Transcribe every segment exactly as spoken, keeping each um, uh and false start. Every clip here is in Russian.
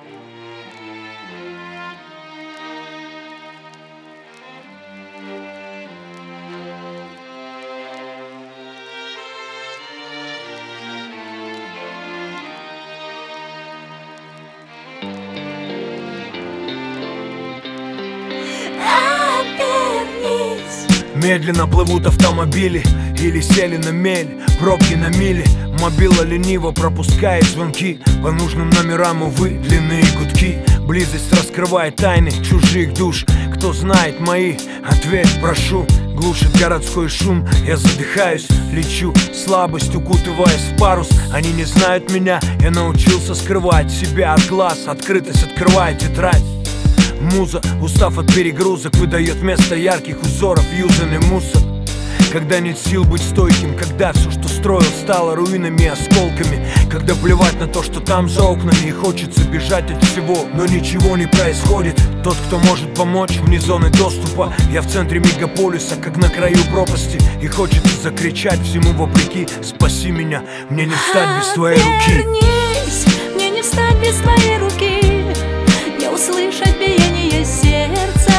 Медленно плывут автомобили или сели на мель, пробки на мили. Мобила лениво пропускает звонки по нужным номерам, увы, длинные гудки. Близость раскрывает тайны чужих душ. Кто знает мои, ответь, прошу. Глушит городской шум, я задыхаюсь, лечу. Слабость, укутываясь в парус. Они не знают меня, я научился скрывать себя от глаз. Открытость открывает тетрадь. Муза, устав от перегрузок, выдает вместо ярких узоров юзанный мусор. Когда нет сил быть стойким, когда все, что строил, стало руинами и осколками. Когда плевать на то, что там за окнами, и хочется бежать от всего, но ничего не происходит. Тот, кто может помочь вне зоны доступа. Я в центре мегаполиса, как на краю пропасти, и хочется закричать всему вопреки: спаси меня, мне не встать без твоей руки. Обернись, мне не встать без твоей руки, не услышать биение сердца.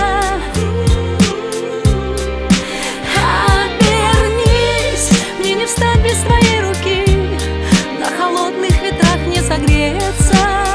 Обернись, мне не встать без твоей руки, на холодных ветрах не согреться.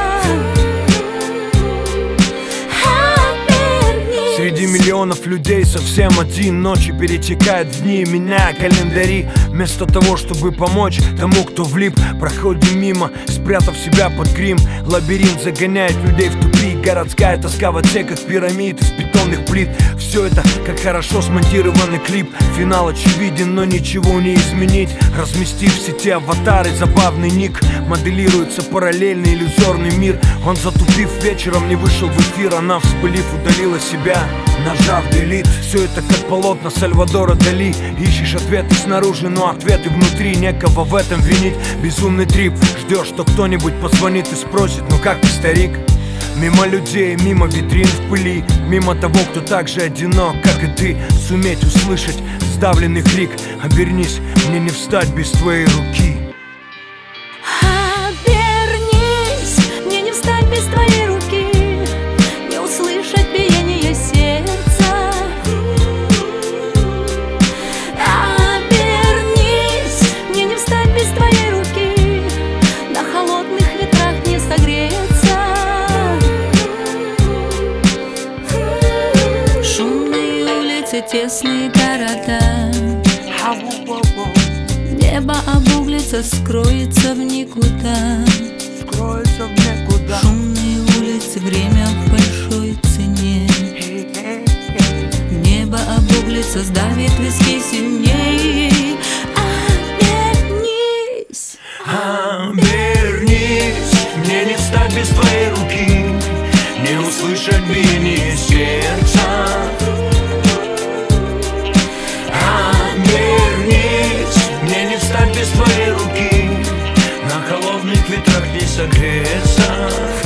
Обернись. Среди миллионов людей совсем один. Ночи перетекают в дни, меняя календари. Вместо того, чтобы помочь тому, кто влип, проходим мимо, спрятав себя под грим. Лабиринт загоняет людей в тупик. Городская тоска в отсеках пирамид из бетонных плит. Все это как хорошо смонтированный клип. Финал очевиден, но ничего не изменить. Разместив в сети аватары, забавный ник, моделируется параллельный иллюзорный мир. Он, затупив вечером, не вышел в эфир. Она, вспылив, удалила себя, нажав делит. Все это как полотна Сальвадора Дали. Ищешь ответы снаружи, но ответы внутри. Некого в этом винить, безумный трип. Ждешь, что кто-нибудь позвонит и спросит: ну как ты, старик? Мимо людей, мимо витрин в пыли, мимо того, кто так же одинок, как и ты. Суметь услышать сдавленный крик: обернись, мне не встать без твоей руки. Обернись, мне не встать без твоей руки, не услышать биение сердца. Обернись, мне не встать без твоей руки, на холодных ветрах не согреться. Шумные улицы, тесные города, небо обуглится, скроется в никуда. Скроется в никуда. Шумные улицы, время в большой цене. Небо обуглится, сдавит виски сильней. Обернись, обернись, мне не встать без твоей руки, не услышать биение сердца. Обернись, мне не встать без твоей руки, на холодных ветрах не согреться.